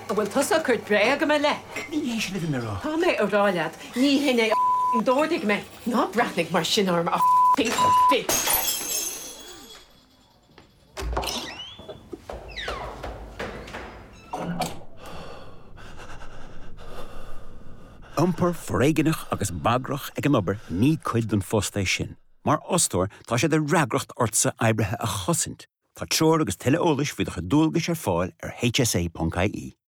Bhfuil tusa chuirt breag go le. Ní éis le mirá. Tá mé óráilead, ní hinné dóirdig me. Ná bratnig mar sin arm a fit. Umpar freiginach agus bagrach ag an obair ní cuid don fóstais sin. Mar ostóir tá sé de reagracht ortsa aibrethe a chosint. Tá treoir agus tuile eolais faoideach a dúilgas ar fáil ar hsa.ie.